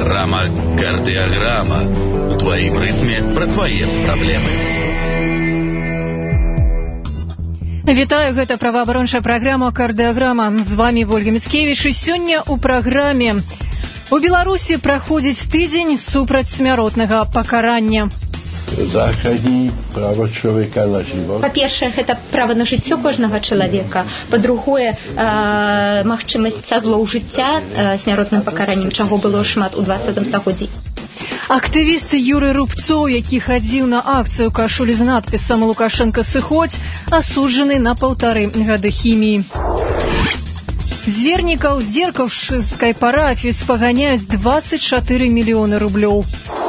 Кардиограмма. У твоим ритме про твои проблемы. Вітаю, гэта праваабарончая праграма «Кардыаграма». З вами Ольга Міцкевіч. І сёння ў праграме у Беларусі праходзіць тыдзень супраць смяротнага пакарання. Захадні права чалавека на жывот. Па-першае, гэта права на жыццё кожнага чалавека. Па-другое, магчымасць са злоўжыцця смяротным пакараннем, чаго было шмат у 20 стагоддзі. Актывіст Юрый Рубцоў, які хадзіў на акцыю кашулі з надпісам «Лукашенко сыходзь», асуджаны на 1,5 гады хіміі. Звернікаў з дзеркаўскай парафіі спаганяюць 24 мільёны рублёў.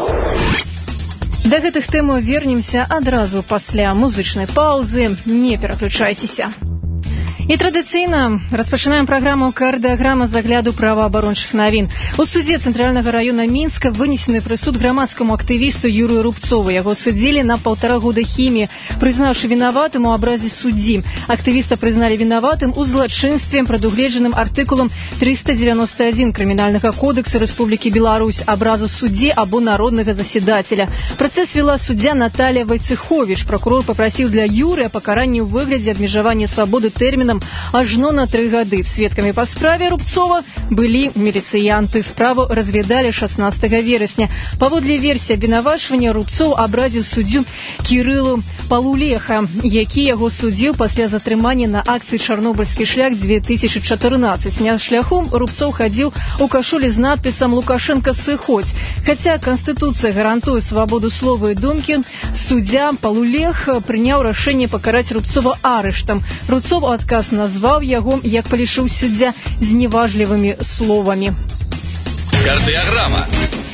Да гэтых тэмаў вернемся адразу пасля музычнай паўзы. Не пераключайцеся. І традыцыйна распачынаем праграму «Кардыаграма» з агляду праваабарончых навін. У судзе Цэнтральнага раёна Мінска вынесены прысуд грамадскаму актывісту Юрыю Рубцову. Яго судзілі на 1,5 года хіміі, прызнаўшы вінаватым у абразе суддзі. Актывіста прызналі вінаватым у злачынстве, прадугледжаным артыкулам 391 Крымінальнага кодекса Рэспублікі Беларусь, абразу суддзі або народнага заседателя. Працэс вела суддзя Наталья Вайцеховіч. Пракурор папрасіў для Юрыя пакаранне ў выглядзе абмежавання свабоды тэрмінам ажно на 3 гады. Сведкамі па справе Рубцова былі міліцыянты. Справу разведалі 16 верасня. Паводле версіі абвінавачвання, Рубцоў абразіў суддзю Кірылу Палулеха, які яго судзіў пасля затрымання на акцыі «Чарнобыльскі шлях» 2014. На шляху Рубцоў хадзіў у кашулі з надпісам «Лукашенко сыходзь». Хаця Канстытуцыя гарантуе свабоду слова і думкі, суддзя Палулех прыняў рашэнне пакараць Рубцова арыштам. Рубцоў адказ назваў яго, як палічыў суддзя, зневажлівымі словамі. Кардыаграма.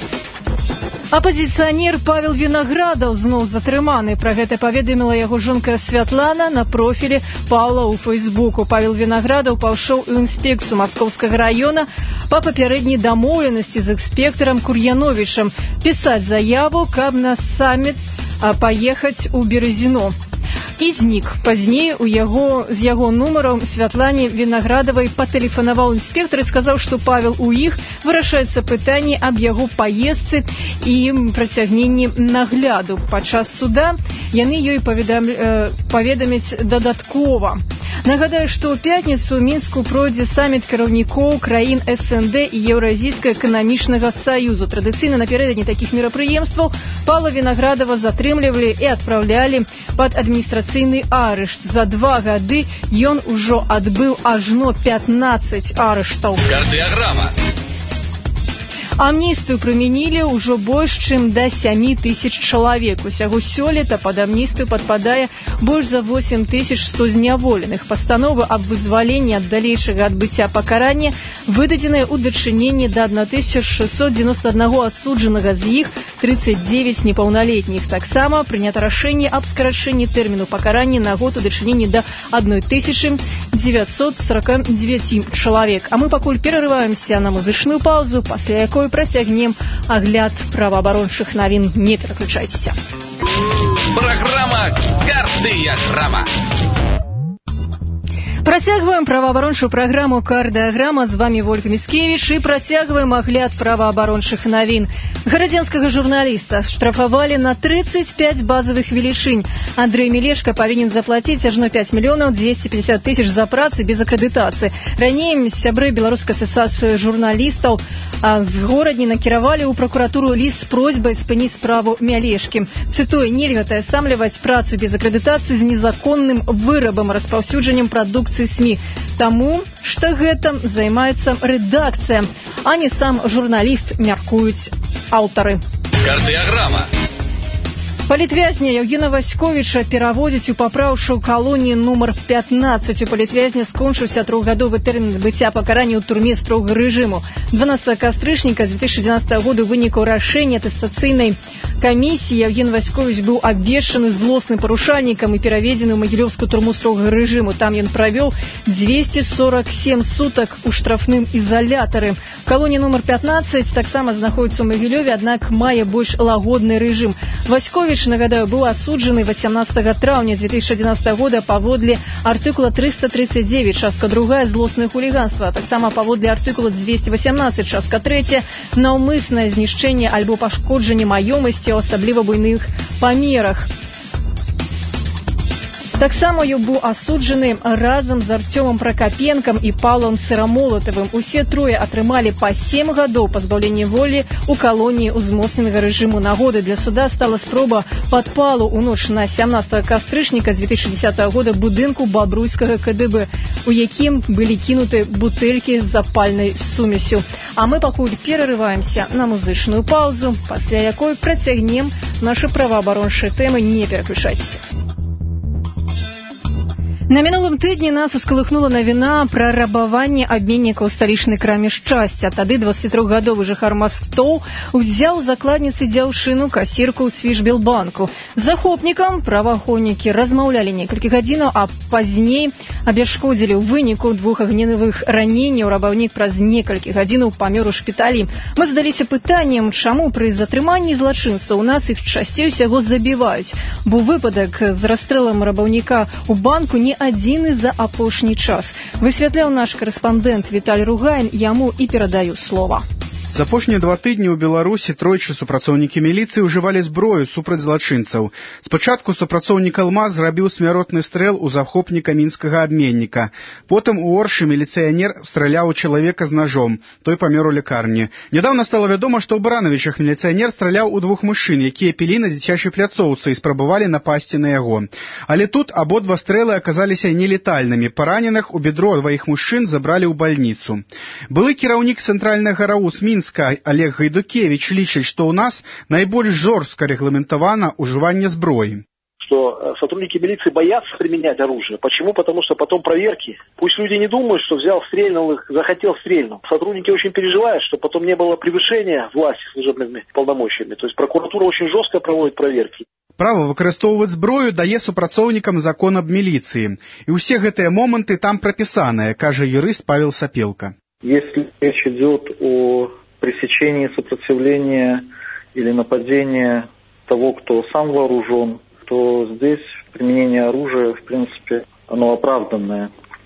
Апазіцыянер Павел Вінаградаў зноў затрыманы. Пра гэта паведаміла яго жонка Святлана на профілі Паўла ў Фейсбуку. Павел Вінаградаў паўшоў у інспекцыю Маскоўскага раёна па папярэдняй дамоўленасці з інспектарам Кур'яновічам пісаць заяву, каб на саміт паехаць у Березіно. І знік. Пазней з яго нумаром Святлане Вінаградавай патэлефанаваў інспектар і сказаў, што Павел у іх вырашаецца пытанне аб яго паездцы і працягненні нагляду. Падчас суда яны ёй паведамяць дадаткова. Нагадаю, што ў пятніцу ў Мінску пройдзе саміт кіраўнікоў краін СНД і Еўразійскага эканамічнага саюзу. Традыцыйна напярэдадні такіх мерапрыемстваў Павла Вінаградава затрымлівалі і адпраўлялі пад адміністрацыйны арышт. За 2 гады ён ужо адбыў ажно 15 арыштаў. Кардыаграма. Амністыю прымянілі ўжо больш чым да 7000 чалавек. Усяго сёлета пад амністыю падпадае больш за 8100 зняволеных. Пастановы аб вызваленні ад далейшага адбыцця пакарання выдадзеныя ў дачыненні да 1691 асуджанага, з іх 39 непаўналетніх. Таксама прынята рашэнне аб скарачэнні тэрміну пакарання на год у дачыненні да 1949 чалавек. А мы пакуль перарываемся на музычную паўзу, пасля якой працягнем агляд праваабарончых навін. Не пераключайцеся. Праграма «Кардыаграма». Працягваем праваабарончую праграму «Кардыаграма». З вами Ольга Міцкевіч і працягваем агляд праваабарончых навін. Гарадзенскага журналіста штрафавалі на 35 базавых велічынь. Андрэй Мілешка павінен заплаціць ажно 5 мільёнаў 250 тысяч за працу без акрэдытацыі. Раней сябры Беларускай асацыяцыі журналістаў з горадні накіравалі ў пракуратуру ліст з просьбай спыніць справу Мілешкі. Цытую: «Нельга таясамліваць працу без акрэдытацыі з незаконным вырабам, распаўсюджаннем прадукцыі СМІ, таму што гэтым займаецца рэдакцыя, а не сам журналіст», мяркуюць аўтары. Кардыаграма. Палітвязня Яўгена Васьковіча пераводзяць у папраўчую калонію нумар 15. У палітвязня скончыўся 3-гадовы тэрмін адбыцця пакарання ў турме строгага рэжыму. 12 кастрычніка 2012 года ў выніку рашэння атэстацыйнай камісіі Яўген Васьковіч быў абвешчаны злосным парушальнікам і пераведзены ў магілёўскую турму строгага рэжыму. Там ён правёў 247 сутак у штрафным ізалятары. Калонія нумар 15 таксама знаходіцца ў Магілёве, аднак мае больш лагодны рэжым. Васьковіч Якевич, нагадаю, быў асуджаны 18 траўня 2011 года паводле артыкула 339, частка 2, злоснае хуліганства, таксама паводле артыкула 218, частка 3, наўмыснае знішчэнне альбо пашкоджанне маёмасці ў асабліва буйных памерах. Таксама ён быў асуджаны разам з Артёмам Пракапенкам і Паўлам Сырамолатавым. Усе трое атрымалі па 7 гадоў пазбаўлення волі ў калоніі ўзмоцненага рэжыму. Нагодай для суда стала спроба падпалу ў ноч на 17 кастрычніка 2010 года будынку бабруйскага КДБ, у якім былі кінуты бутэлькі з запальнай сумесю. А мы пакуль перарываемся на музычную паузу, пасля якой працягнем нашы праваабарончыя тэмы. Не пераключайцеся. На мінулым тыдні нас ускалыхнула навіна пра рабаванне абменнікаў у сталічнай краме «Шчасця». Тады 23-гадовы жыхар Мастоў узяў закладніцы дзяўчыну, касірку ў Свіжбілбанку. З захопнікам праваахоўнікі размаўлялі некалькі гадзінаў, а пазней абясшкодзілі. У выніку 2 агненавых раненняў рабаўнік праз некалькі гадзінаў памёр у шпіталі. Мы задаліся пытаннем, чаму пры затрыманні злачынцаў у нас іх часцей усяго забіваюць, бо выпадак з расстрэлам рабаўніка ў банку не адзіны за апошні час. Высвятляў наш корэспандэнт Віталь Ругайн, яму і перадаю слова. За апошнія 2 тыдні ў Беларусі тройчы супрацоўнікі міліцыі ўжывалі зброю супраць злачынцаў. Спачатку супрацоўнік «Алмаз» зрабіў смяротны стрэл у захопніка мінскага абменніка. Потым у Оршы міліцыянер страляў у чалавека з нажом. Той памёр у лякарні. Нядаўна стала вядома, што ў Баранавічах міліцыянер страляў у 2 мужчын, якія пілі на дзіцячай пляцоўцы і спрабавалі напасці на яго. Але тут абодва стрэлы аказаліся нелетальнымі. Параненых у бедро 2 мужчын забралі ў бальніцу. Былы кіраўнік цэнтральнага РАУС Олег Гайдукевич лічыць, што ў нас найбольш жорстка рэгламентавана ўжыванне зброі. Что сотрудники милиции боятся применять оружие. Почему? Потому что потом проверки. Пусть люди не думают, что взял, стрельнул их, захотел, стрельнул. Сотрудники очень переживают, что потом не было превышения власти служебными полномочиями. То есть прокуратура очень жестко проводит проверки. Права выкарыстоўваць зброю дае супрацоўнікам закон аб міліцыі. І ўсе гэтыя моманты там прапісаныя, кажа юрыст Павел Сапелка. Если речь идет о пресечении сопротивления или нападения того, кто сам вооружен, то здесь применение оружия, в принципе, оно оправданное.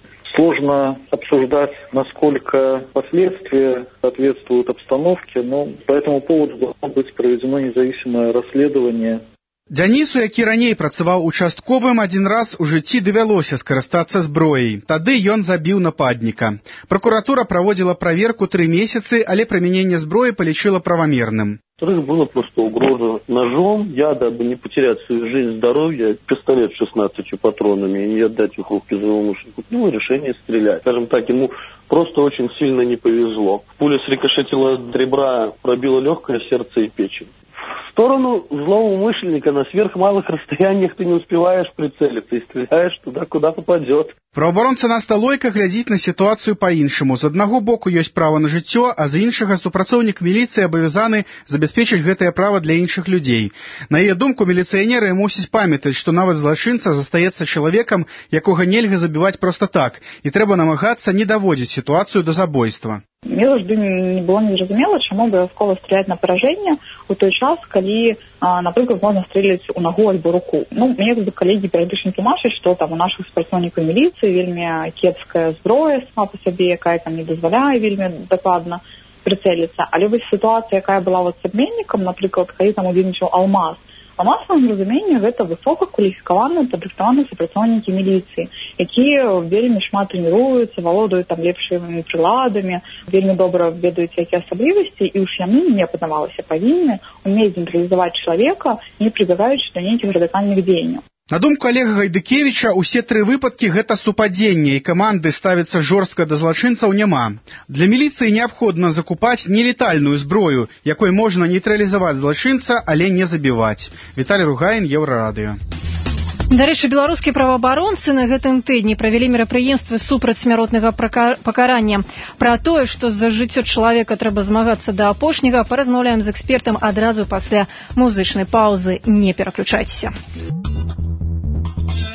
Сложно обсуждать, насколько последствия соответствуют обстановке, но по этому поводу должно быть проведено независимое расследование. Дзянісу, які раней працаваў участковым, адзін раз у жыцці давялося скарыстацца зброяй. Тады ён забіў нападніка. Прокуратура праводзіла праверку 3 месяцы, але прымяненне зброі палічыла правамерным. Во-вторых, была просто угроза ножом. Я, дабы не потерять свою жизнь, здоровье, пистолет с 16 патронами и отдать их в руки злоумышленнику, принял решение стрелять. Скажем так, ему просто очень сильно не повезло. Пуля срикошетила от ребра, пробила легкое сердце и печень. В сторону злоумышленника на сверхмалых расстояниях ты не успеваешь прицелиться и стреляешь туда, куда попадет. Праваабаронца Насталойка глядзіць на сітуацыю па-іншаму. З аднаго боку ёсць права на жыццё, а з іншага супрацоўнік міліцыі абавязаны забяспечыць гэтае права для іншых людзей. На яе думку, міліцыянеры мусяць памятаць, што нават злачынца застаецца чалавекам, якога нельга забіваць проста так, і трэба намагацца не даводзіць сітуацыю да забойства. Мне завжды не было незразумела, чаму абавязкова страляць на паражэнне у той час, калі, напрыклад, можна стрэліць у нагу альбо руку. Мне тут калегі перыядычна тлумачаць, што там у нашых супрацоўнікаў міліцыі вельмі кепская зброя сама па сабе, якая там не дазваляе вельмі дакладна прыцэліцца. Але вось сітуацыя, якая была з абменнікам, напрыклад, калі там удзельнічаў «Алмаз», па масавым разуменні гэта высокакваліфікаваныя, падрыхтаваныя супрацоўнікі міліцыі, якія вельмі шмат трэніруюцца, валодаюць там лепшымі прыладамі, вельмі добра ведаюць які асаблівасці, і ўж яны, мне падавалася, павінны умець нейтралізаваць чалавека, не прыбягаючы да нейкіх радыкальных дзеянняў. На думку Олега Гайдукевича, усе 3 выпадкі гэта супадзенне, і каманды ставіцца жорстка да злачынцаў няма. Для міліцыі неабходна закупаць нелетальную зброю, якой можна нейтралізаваць злачынца, але не забіваць. Віталь Ругайн, Еўрарадыё. Дарэчы, беларускія праваабаронцы на гэтым тыдні правялі мерапрыемствы супраць смяротнага пакарання. Пра тое, што за жыццё чалавека трэба змагацца да апошняга, паразмаўляем з экспертам адразу пасля музычнай паўзы. Не пераключайцеся.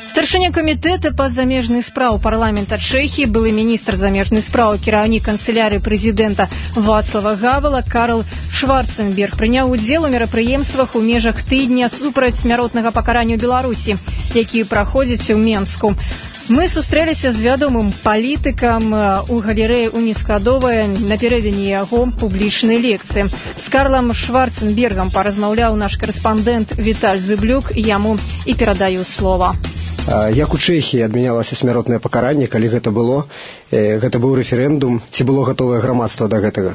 Старшыня камітэта па замежных спраў парламента Чэхіі, былы міністр замежных спраў, кіраўнік канцылярыі прэзідэнта Вацлава Гавала Карл Шварценберг прыняў удзел у мерапрыемствах у межах тыдня супраць смяротнага пакарання ў Беларусі, які праходзіць у Менску. Мы сустрэліся з вядомым палітыкам у галерэі Уніскадовая напярэдадні яго публічнай лекцыі. З Карлам Шварценбергам паразмаўляў наш карэспандэнт Віталь Зыблюк, яму і перадаю слова. Як у Чэхіі адмянялася смяротнае пакаранне, калі гэта было? Гэта быў рэферэндум, ці было гатовае грамадства да гэтага?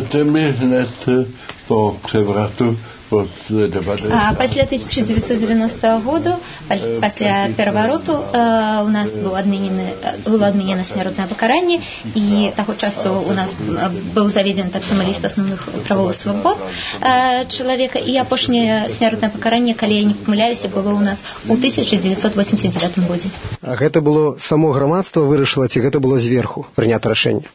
Пасля 1990 году, пасля перавароту, у нас было адменена смяротнае пакаранне, і таго часу у нас быў заведзен таксама ліст асноўных правоў і свабод чалавека, і апошняе смяротнае пакаранне, калі я не памыляюся, было у нас у 1989 годзе. А гэта было само грамадства вырашыла, ці гэта было зверху прынята рашэнне?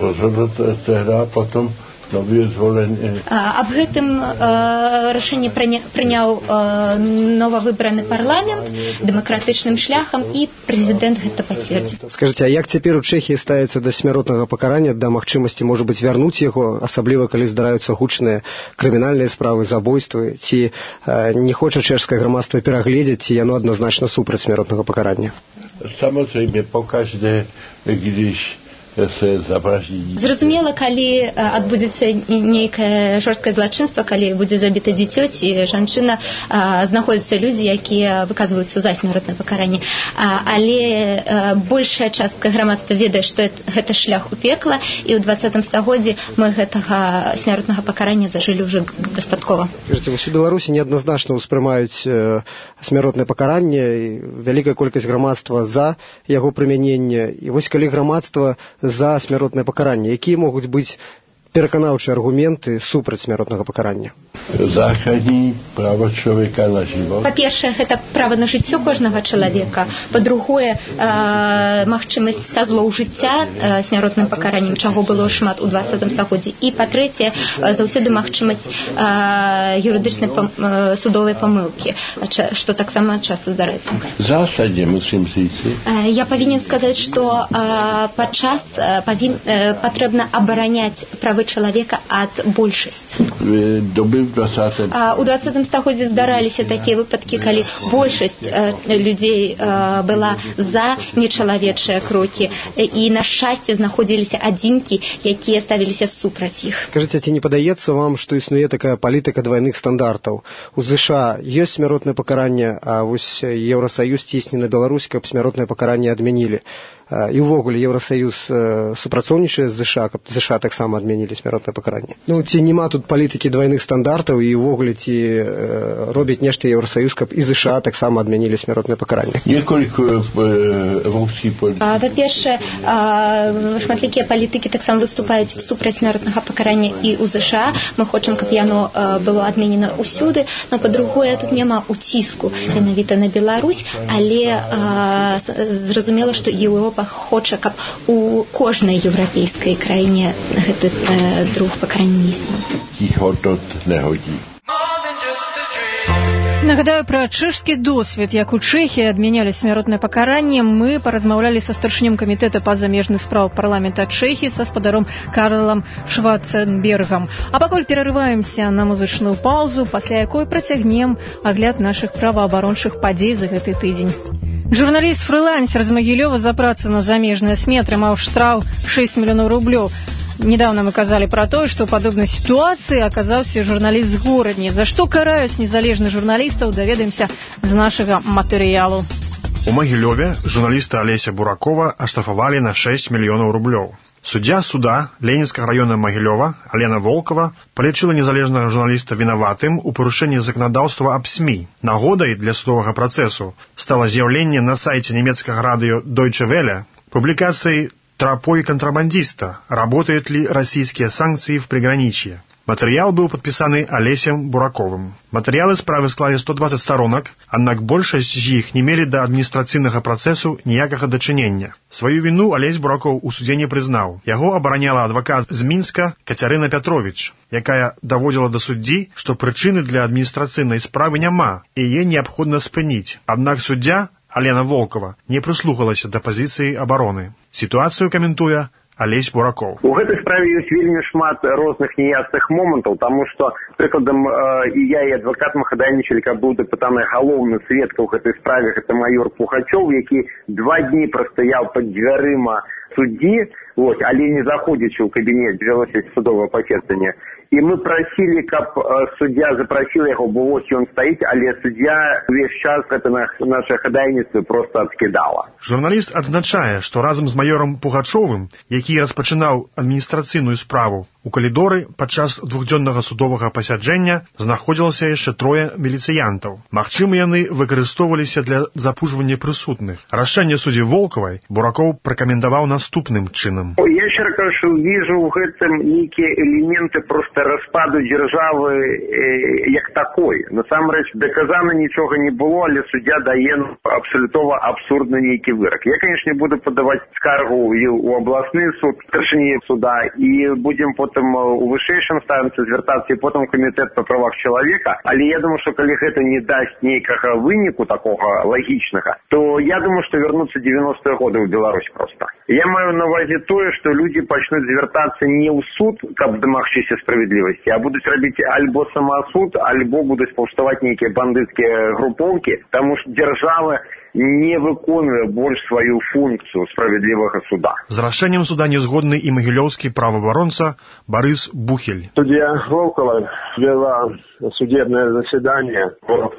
Аб гэтым рашэнне прыняў новавыбраны парламент дэмакратычным шляхам, і прэзідэнт гэта пацвердзіў. Скажыце, а як цяпер у Чэхіі ставіцца да смяротнага пакарання, да магчымасці, можа быць, вярнуць яго, асабліва калі здараюцца гучныя крымінальныя справы, забойствы, ці не хоча чэшскае грамадства перагледзець, ці яно адназначна супраць смяротнага пакарання? Samozrejme, pokaždé, když Зразумела, калі адбудзецца нейкае жорсткае злачынства, калі будзе забіта дзіцё ці жанчына, знаходзяцца людзі, якія выказваюцца за смяротнае пакаранне. Але большая частка грамадства ведае, што гэта шлях у пекла, і ў 20 стагоддзі мы гэтага смяротнага пакарання зажылі ўжо дастаткова. Скажыце, вось у Беларусі неадназначна ўспрымаюць смяротнае пакаранне, і вялікая колькасць грамадства за яго прымяненне. І вось калі грамадства за смяротнае пакаранне, якія могуць быць пераканаўчыя аргументы супраць смяротнага пакарання? Základní právo človeka na život. Па-першае, гэта права на жыццё кожнага чалавека. Па-другое, магчымасць са злоўжыцця смяротным пакараннем, чаго было шмат у 20 стагоддзі. І па-трэцяе, заўсёды магчымасць юрыдычнай судовай памылкі, што таксама часта здараецца. Zásadne musím říci. Я павінен сказаць, што падчас патрэбна абараняць правы чалавека ад большасці. У 20 стагоддзі здараліся такія выпадкі, калі большасць людзей была за нечалавечыя крокі, і на шчасце знаходзіліся адзінкі, якія ставіліся супраць іх. Скажыце, ці не падаецца вам, што існуе такая палітыка двайных стандартаў? У ЗША ёсць смяротнае пакаранне, а вось Еўрасаюз цісне на Беларусь, каб смяротнае пакаранне адмянілі. І ўвогуле Еўрасаюз супрацоўнічае з ЗША, каб ЗША таксама адмянілі смяротнае пакаранне. Ну, ці няма тут палітыкі двайных стандартаў, і ўвогуле ці робіць нешта Еўрасаюз, каб і ЗША таксама адмянілі смяротнае пакаранне? Па-першае, шматлікія палітыкі таксама выступаюць супраць смяротнага пакарання і ў ЗША. Мы хочам, каб яно было адменена ўсюды, но па-другое, тут няма уціску менавіта на Беларусь, але зразумела, што Еўропа хоча, каб у кожнай еўрапейскай краіне гэты друг пакарання не існуў. Нагадаю пра чэшскі досвед, як у Чэхіі адмянялі смяротнае пакаранне. Мы паразмаўлялі са старшынём камітэта па замежных спраў парламента Чэхіі са спадаром Карлам Шварценбергам. А пакуль перарываемся на музычную паўзу, пасля якой працягнем агляд нашых праваабарончых падзей за гэты тыдзень. Журналіст-фрылансер з Магілёва за працу на замежныя СМІ атрымаў штраф 6 мільёнаў рублёў. Недавно мы казали про то, что в подобной ситуации оказался журналист з Горадні. За што караюць незалежных журналістаў, даведаемся з нашага матэрыялу. У Магілёве журналіста Алеся Буракова аштрафавалі на 6 мільёнаў рублёў. Суддзя суда Ленінскага раёна Магілёва Алена Волкова палічыла незалежнага журналіста вінаватым у парушэнні заканадаўства аб СМІ. Нагодай для судовага працэсу стала з'яўленне на сайце нямецкага радыё Deutsche Welle публікацыі «Тропой контрабандиста. Работают ли российские санкции в приграничье?» Материал был подписаны Олесем Бураковым. Материалы справы склали 120 сторонок, однако большасць з іх не мелі да адміністрацыйнага працэсу ніякага дачынення. Сваю віну Алесь Буракоў у судзе не прызнаў. Яго абараняла адвакат з Мінска Кацярына Пятровіч, якая даводзіла да суддзі, што прычыны для адміністрацыйнай справы няма, і яе неабходна спыніць. Аднак суддзя Алена Волкова не прыслухалася да пазіцыі абароны. Сітуацыю каментуе Алесь Буракоў. У гэтай справе ёсць вельмі шмат розных неясных момантаў, таму што, прыкладам, і я, і адвакат мы хадайнічалі, каб быў дапытаны галоўны сведка ў гэтай справе, гэта майор Пухачёў, які 2 дні прастаяў пад дзвярыма суддзі, але не заходзячы ў кабінет, вялося судовае пацверджанне. І мы прасілі, каб суддзя запрасіла яго, бо вось ён стаіць, але суддзя увесь час гэта наша хадайніцтва проста адкідала. Журналіст адзначае, што разам з маёрам Пугачовым, які распачынаў адміністрацыйную справу, у калідоры падчас 2-дзённага судовага пасяджэння знаходзілася яшчэ 3 міліцыянтаў. Магчыма, яны выкарыстоўваліся для запужвання прысутных. Рашэнне суддзі Волкавай Буракоў пракаментаваў наступным чынам. Я шчыра кажучы, вижу ў гэтым нейкія элементы просто распаду дзяржавы як такой. Насамрэч, даказана нічога не было, але суддзя дае абсалютова абсурдны нейкі вырак. Я, конечно, буду падаваць скаргу і ў абласны суд, старшыні суда, і будзем потым у вышэйшым станцыі звяртацца, і потым камітэт па правах чалавека. Але я думаю, што калі гэта не дасць нейкага выніку такога лагічнага, то я думаю, што вернуцца 90-е годы ў Беларусь проста. Я маю на увазе тое, што людзі пачнуць звяртацца не ў суд, каб дамагчыся справядлівасці, а будуць рабіць альбо самасуд, альбо будуць паўставаць нейкія бандыцкія групоўкі, таму што дзяржава не выконвае больш сваю функцию справедлівага суда. З рашэннем суда не згодны і магілёўскі праваабаронца Борис Бухель. Судья Волкова вела судебное заседание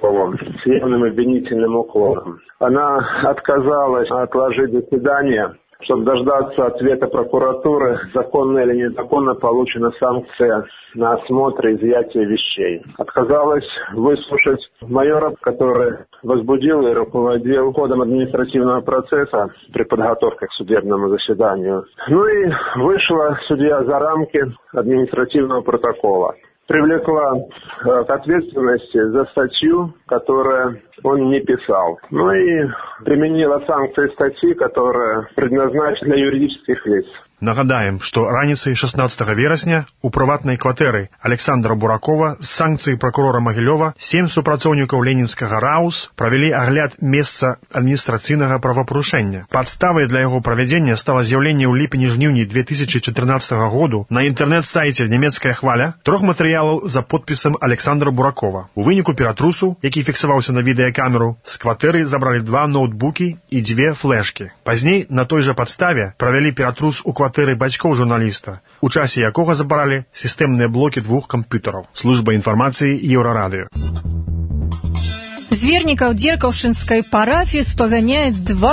с явным обвинительным уклоном. Она отказалась отложить заседание, чтобы дождаться ответа прокуратуры, законно или незаконно получена санкция на осмотр и изъятие вещей. Отказалась выслушать майора, который возбудил и руководил ходом административного процесса при подготовке к судебному заседанию. Ну и вышла судья за рамки административного протокола. Привлекла к ответственности за статью, которую он не писал. Ну и применила санкции статьи, которая предназначена для юридических лиц. Нагадаем, што раніцай 16 верасня у прыватнай кватэры Александра Буракова з санкцыі пракурора Магілёва 7 супрацоўнікаў ленінскага РАУС правялі агляд месца адміністрацыйнага правапарушэння. Падставай для яго правядзення стала з'яўленне ў ліпені-жніўні 2014 году на інтэрнэт-сайце «Нямецкая хваля» 3 матэрыялаў за подпісам Александра Буракова. У выніку ператрусу, які фіксаваўся на відэакамеру, з кватэры забралі 2 ноутбукі і 2 флешкі. Пазней на той жа падставе правялі ператрус у кватэры бацькоў журналіста, у часе якога забралі сістэмныя блокі 2 камп'ютараў. Служба інфармацыі Еўрарадыё. З вернікаў дзеркаўшынскай парафіі спаганяюць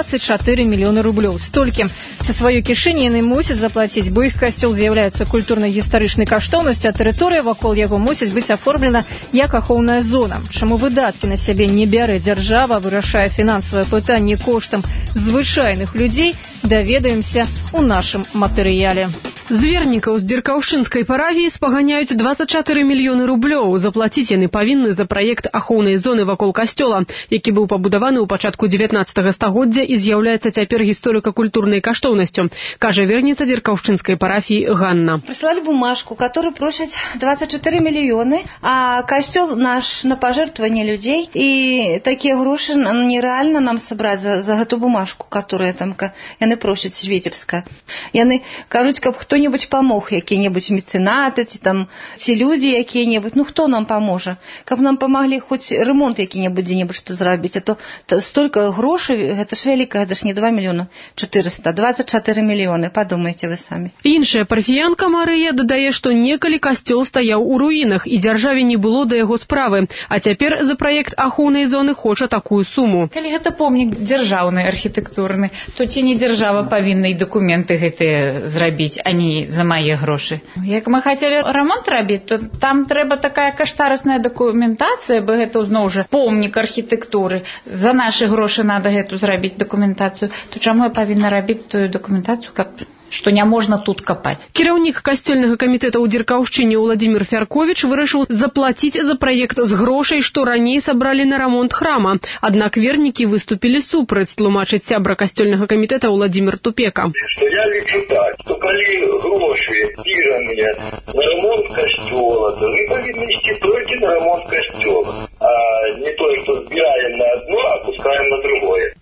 24 мільёны рублёў. Столькі са сваёй кішэні яны мусяць заплаціць, бо іх касцёл з'яўляецца культурна-гістарычнай каштоўнасцю, а тэрыторыя вакол яго мусіць быць аформлена як ахоўная зона. Чаму выдаткі на сябе не бярэ дзяржава, вырашае фінансавае пытанне коштам звычайных людзей, даведаемся ў нашым матэрыяле. З вернікаў з дзеркаўшынскай парафіі спаганяюць 24 мільёны рублёў. Заплаціць яны павінны за праект ахоўнай зоны вакол касцёла, які быў пабудаваны ў пачатку 19 стагоддзя і з'яўляецца цяпер гісторыка-культурнай каштоўнасцю, кажа верніца дзеркаўшынскай парафіі Ганна. Прислали бумажку, которую просят 24 миллиона, а костел наш на пожертвование людей, и такие гроши нереально нам собрать за эту бумажку, которая там, яны просят с Витебска. Яны кажуть, каб кто-нибудь помог, какие-нибудь меценаты, там, те люди какие-нибудь, ну кто нам поможет? Каб нам помогли хоть ремонт какие-нибудь где-нибудь что зрабіць, а то столько грошей, это ж великое, это ж не 2 миллиона 400, 24 миллионы, подумайте вы сами. Іншая парафіянка Марыя дадае, што некалі касцёл стаяў у руінах і дзяржаве не было да яго справы, а цяпер за праект ахоўнай зоны хоча такую суму. Калі гэта помнік дзяржаўны, архітэктурны, то ці не дзяржава павінна і дакументы гэтыя зрабіць, а не за мае грошы. Як мы хацелі рамонт рабіць, то там трэба такая каштарысная дакументацыя, бо гэта зноў жа помнік архітэктуры. За нашы грошы надо гэту зрабіць дакументацыю. То чаму я павінна рабіць тую дакументацыю, каб што не можна тут капаць. Кіраўнік касцёльнага камітэта ў Дзеркаўшчыне Уладзімір Фярковіч вырашыў заплаціць за праект з грошай, што раней сабралі на рамонт храма. Аднак вернікі выступілі супраць, тлумачыць сябра касцёльнага камітэта Уладзімір Тупека. Што я лічу так, што калі грошы збіраныя на ремонт касцёла, то мы павінны ісці толькі на ремонт касцёла, а не тое, што збіраем на адно, а пускаем на другое. Кіраўнік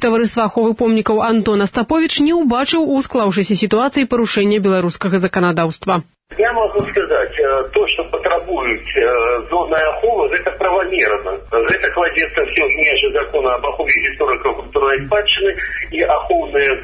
таварыства аховы помнікаў Антон Остапович не ўбачыў у склаўшейся сітуацыі парушэння беларускага заканадаўства. Я могу сказать, то, что потребует зоны аховы, это правомерно. Это кладется все в межи закона об ахове историко-культурной спадщины, и аховные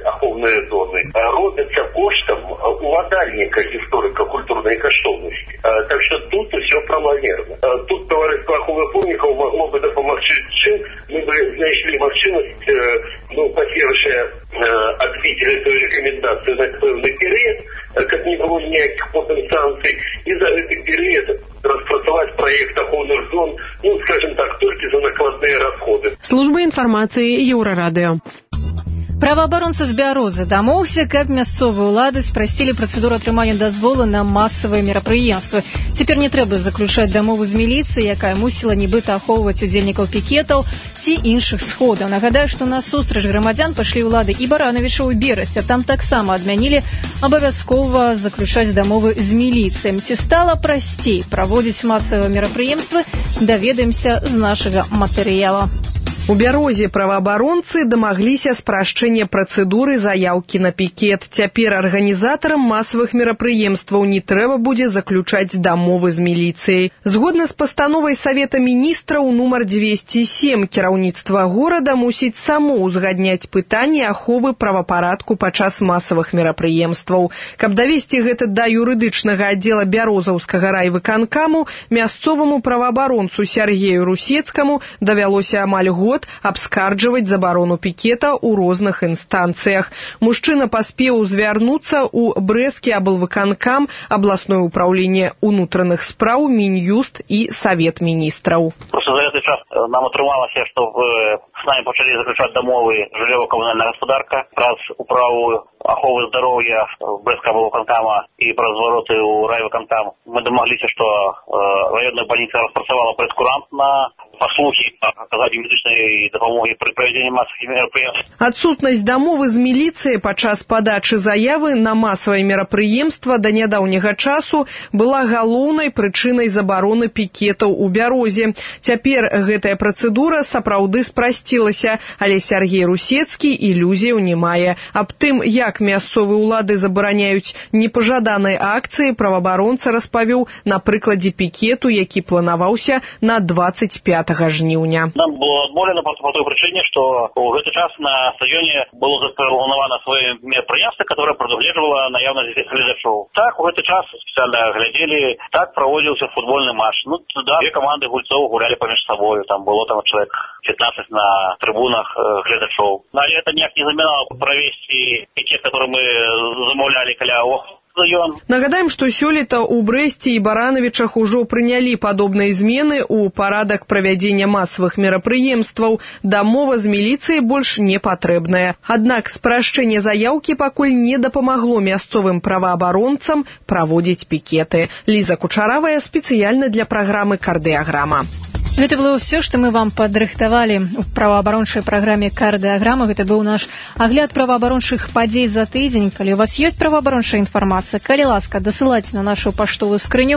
зоны робятся коштом уладальника историко-культурной каштовности. Так что тут все правомерно. Тут товариство аховы помнікаў могло бы допомогти, чим мы бы знайшли возможность, по-перше, отбить эту рекомендацию на певный период, как не было никаких потом санкций, и за этот период распрацовать проект аховных зон, скажем так, только за накладные расходы. Служба информации Еўрарадыё. Праваабаронца з Бярозы дамоўся, каб мясцовыя ўлады спрасцілі працэдуру атрымання дазволу на масавыя мерапрыемствы. Цяпер не трэба заключаць дамову з міліцыяй, якая мусіла нібыта ахоўваць удзельнікаў пікетаў ці іншых сходаў. Нагадаю, што на сустрач грамадзян пайшлі ўлады і Баранавіча ў Берасць, а там таксама адмянілі абавязкова заключаць дамовы з міліцыяй. Ці стала прасцей праводзіць масавыя мерапрыемствы, даведаемся з нашага матэрыяла. У Бярозе праваабаронцы дамагліся спрашчэння працэдуры заяўкі на пікет. Цяпер арганізатарам масавых мерапрыемстваў не трэба будзе заключаць дамовы з міліцыяй. Згодна з пастановай Савета міністраў нумар 207, кіраўніцтва горада мусіць само ўзгадняць пытанні аховы правапарадку падчас масавых мерапрыемстваў. Каб давесці гэта да юрыдычнага аддзела Бярозаўскага райвыканкаму, мясцоваму праваабаронцу Сергею Русецкаму давялося амаль год абскарджваць забарону пікета ў розных інстанцыях. Мужчына паспеў звярнуцца ў брэсцкі аблвыканкам, абласное ўпраўленне ўнутраных спраў, Мін'юст і Савет міністраў. Просто за гэты час нам атрымалася, што с нами пачалі заключаць дамовы жыллёва-камунальная гаспадарка, праз управу аховы здароўя брэсцкага аблвыканкама і праз звароты ў райвыканкам. Мы дамагліся, што раённая бальніца распрацавала прэскурант на паслугі аказанню медычнай дапамогі пры правядзенні масавых мерапрыемстваў. Адсутнасць дамовы з міліцыяй падчас падачы заявы на масавае мерапрыемства да нядаўняга часу была галоўнай прычынай забароны пікетаў у Бярозе. Цяпер гэтая працэдура сапраўды спрасцілася, але Сергей Русецкі ілюзіяў не мае. Аб тым, як мясцовыя ўлады забараняюць непажаданай акцыі, праваабаронца распавёў на прыкладзе пікету, які планаваўся на 25 жніўня. Нам было адмовлена по той причине, что в этот час на стадионе было заплановано свое мероприятие, которое предугледживало наявность глядачоў. Так, в этот час специально глядели, так проводился футбольный матч. Туда две команды гульцов гуляли поміж собой. Там было человек 15 на трибунах глядачоў. Но это никак не заменяло провести пикет, который мы замовляли каля Нагадаем, што сёлета ў Брэсце і Баранавічах ужо прынялі падобныя змены ў парадак правядзення масавых мерапрыемстваў. Дамова з міліцыяй больш не патрэбная. Аднак спрашчэнне заяўкі пакуль не дапамагло мясцовым праваабаронцам праводзіць пікеты. Ліза Кучаравая спецыяльна для праграмы «Кардыаграма». Гэта было ўсё, што мы вам падрыхтавалі ў праваабарончай праграме «Кардыаграма». Гэта быў наш агляд праваабарончых падзей за тыдзень. Калі у вас ёсць праваабарончая інфармацыя, калі ласка, дасылайце на нашу паштовую скрыню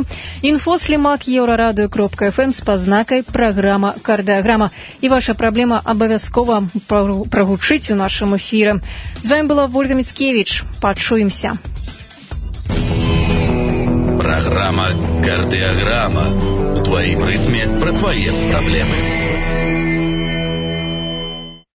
info@euradio.fm з пазнакай «Праграма Кардыаграма». І ваша праблема абавязкова прагучыць у нашым эфіры. З вами была Ольга Мицкевич. Пачуемся. Программа «Кардиограмма». В твоем ритме про твои проблемы.